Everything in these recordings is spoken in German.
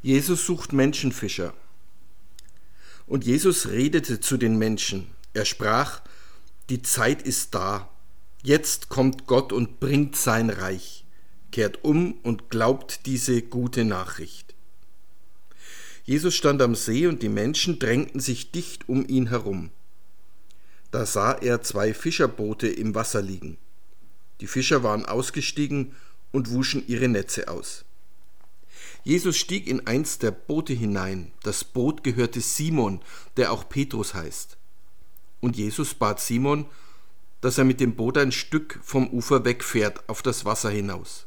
Jesus sucht Menschenfischer. Und Jesus redete zu den Menschen. Er sprach: Die Zeit ist da. Jetzt kommt Gott und bringt sein Reich. Kehrt um und glaubt diese gute Nachricht. Jesus stand am See und die Menschen drängten sich dicht um ihn herum. Da sah er 2 Fischerboote im Wasser liegen. Die Fischer waren ausgestiegen und wuschen ihre Netze aus. Jesus stieg in eins der Boote hinein. Das Boot gehörte Simon, der auch Petrus heißt. Und Jesus bat Simon, dass er mit dem Boot ein Stück vom Ufer wegfährt auf das Wasser hinaus.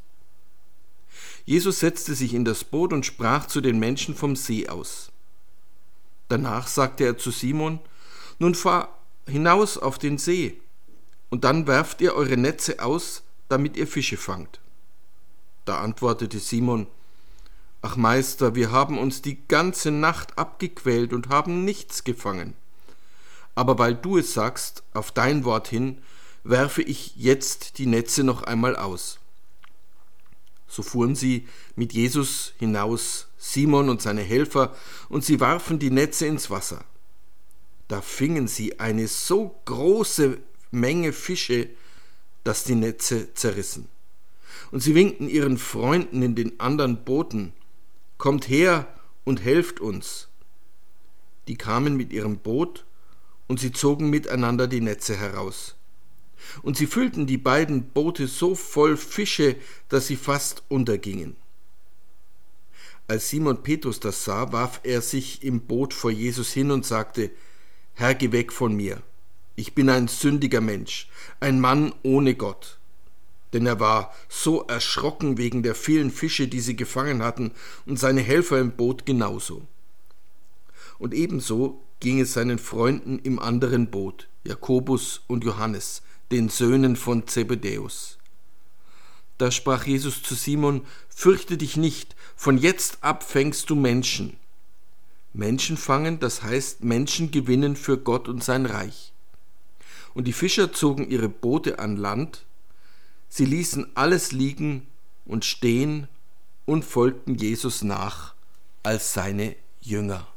Jesus setzte sich in das Boot und sprach zu den Menschen vom See aus. Danach sagte er zu Simon: Nun fahr hinaus auf den See, und dann werft ihr eure Netze aus, damit ihr Fische fangt. Da antwortete Simon: Ach Meister, wir haben uns die ganze Nacht abgequält und haben nichts gefangen. Aber weil du es sagst, auf dein Wort hin, werfe ich jetzt die Netze noch einmal aus. So fuhren sie mit Jesus hinaus, Simon und seine Helfer, und sie warfen die Netze ins Wasser. Da fingen sie eine so große Menge Fische, dass die Netze zerrissen. Und sie winkten ihren Freunden in den anderen Booten: Kommt her und helft uns. Die kamen mit ihrem Boot, und sie zogen miteinander die Netze heraus. Und sie füllten die beiden Boote so voll Fische, dass sie fast untergingen. Als Simon Petrus das sah, warf er sich im Boot vor Jesus hin und sagte: Herr, geh weg von mir. Ich bin ein sündiger Mensch, ein Mann ohne Gott. Denn er war so erschrocken wegen der vielen Fische, die sie gefangen hatten, und seine Helfer im Boot genauso. Und ebenso ging es seinen Freunden im anderen Boot, Jakobus und Johannes, den Söhnen von Zebedäus. Da sprach Jesus zu Simon: Fürchte dich nicht, von jetzt ab fängst du Menschen. Menschen fangen, das heißt Menschen gewinnen für Gott und sein Reich. Und die Fischer zogen ihre Boote an Land, sie ließen alles liegen und stehen und folgten Jesus nach als seine Jünger.